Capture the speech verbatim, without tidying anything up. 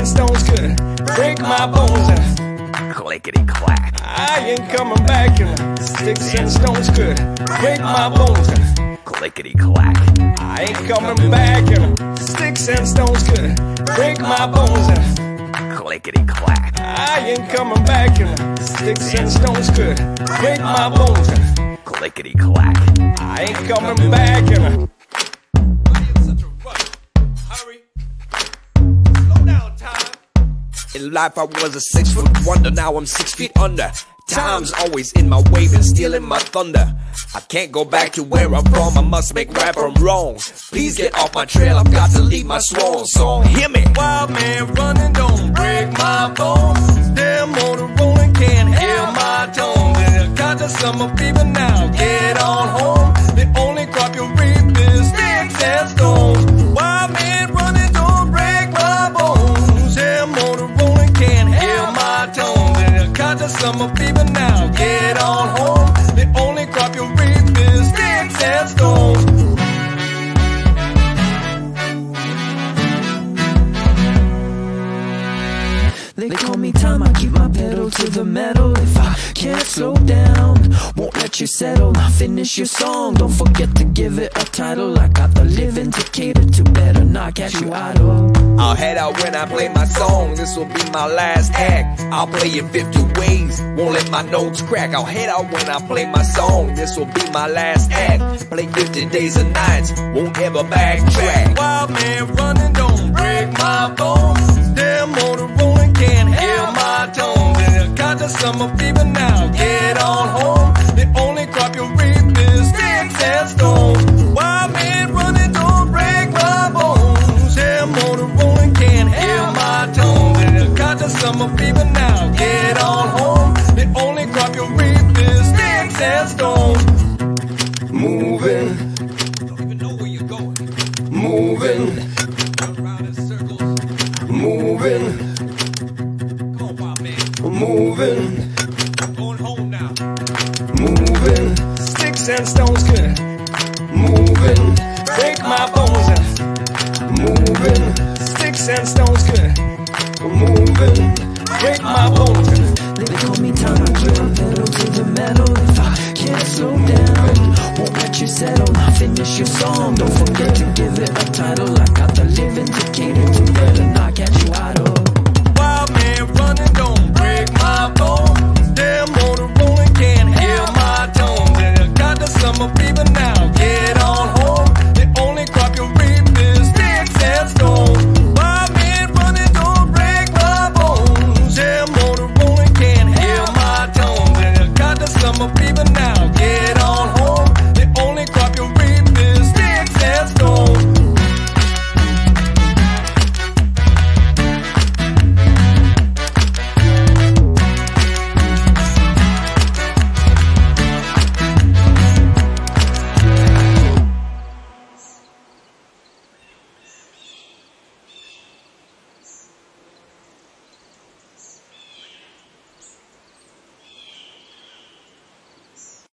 and stones could break my bones. Clickety clack. I ain't coming back, and sticks and stones could break my bones. Clickety clack. I ain't coming back, and sticks and stones could break my bones. Clickety clack. I ain't coming back, and sticks and stones could break my bones. Clickety clack. I ain't coming back, and in life I was a six foot wonder, now I'm six feet under. Time's always in my way and stealing my thunder. I can't go back to where I'm from, I must make rap from wrong. Please get off my trail, I've got to leave my swan song. Hear me. Wild man running, don't break my bones. Damn motor rolling, can't hear my tones. And I got the summer fever now, get on home. The only crop you reap is sticks and stones. Wild man running, don't break my bones. Damn motor rolling, can't hear my tones. And I got the summer fever now, get on home. The only crop you reap is sticks and stones. They call me time, I keep my pedal to the metal. If I can't slow down, won't let you settle. Now finish your song, don't forget to give it a title. I got the living to cater to, better not catch you idle. I'll head out when I play my song, this will be my last act. I'll play it fifty ways, won't let my notes crack. I'll head out when I play my song, this will be my last act. Play fifty days and nights, won't ever backtrack. Wild man running, don't break my bones. Damn motor rolling, can't hear my tones. And I got the summer fever now, get on home. The only crop you reap is sticks and stones. Wild man running, don't break my bones. Damn motor rolling, can't hear my tones. And I got the summer fever now, get on home. The only crop you reap is sticks and stones. Moving, Don't even know where you're going. moving, Around in circles. moving, Come on, wild man. moving. Going home now. Moving, sticks and stones could moving, break my bones. Moving, sticks and stones could moving, break my bones. They call me time, I keep my pedal to the metal. If I can't slow down, won't let you settle. Now finish your song, don't forget to give it a title. I got the living to cater to, better not catch you idle.